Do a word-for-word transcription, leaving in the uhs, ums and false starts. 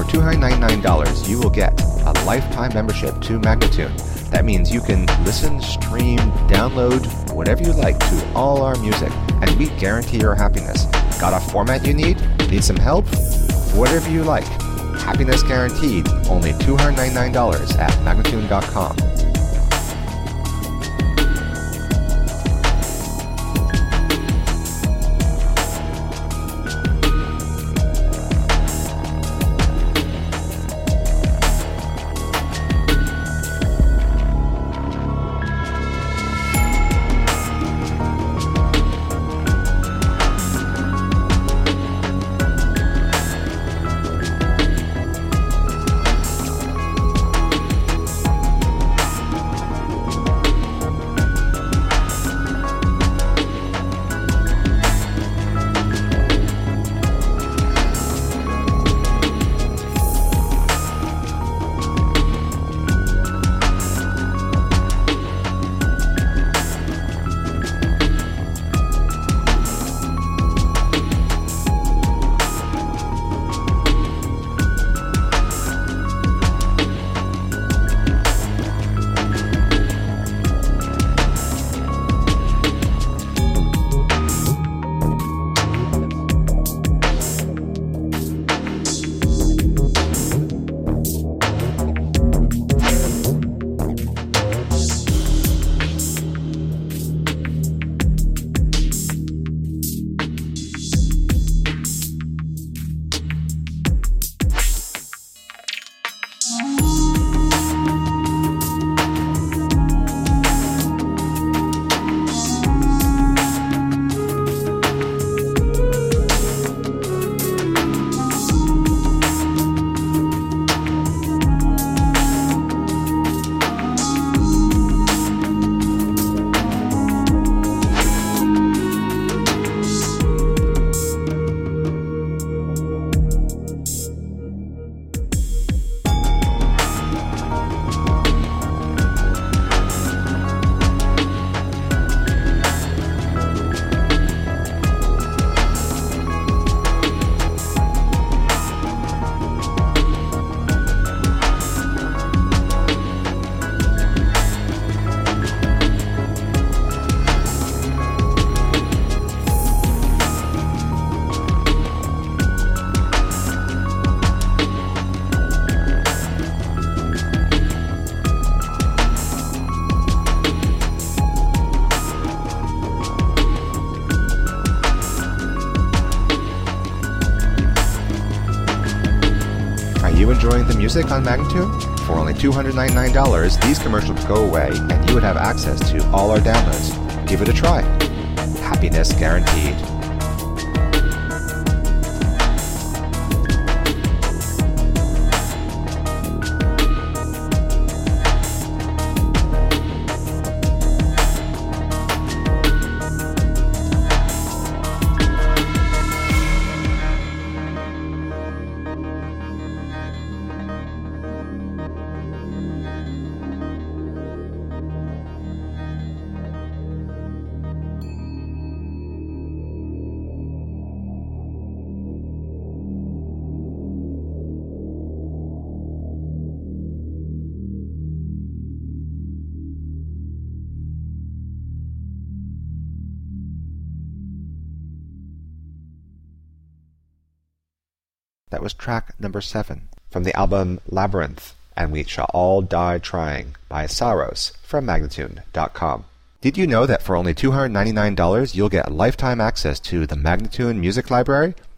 two hundred ninety-nine dollars, you will get a lifetime membership to Magnatune. That means you can listen, stream, download, whatever you like to all our music, and we guarantee your happiness. Got a format you need? Need some help? Whatever you like. Happiness guaranteed. Only two hundred ninety-nine dollars at Magnatune dot com. you enjoying the music on Magnatune? For only two hundred ninety-nine dollars, these commercials go away and you would have access to all our downloads. Give it a try. Happiness guaranteed. That was track number seven from the album Labyrinth, And We Shall All Die Trying by Saros from Magnatune dot com. Did you know that for only two hundred ninety-nine dollars you'll get lifetime access to the Magnatune Music Library?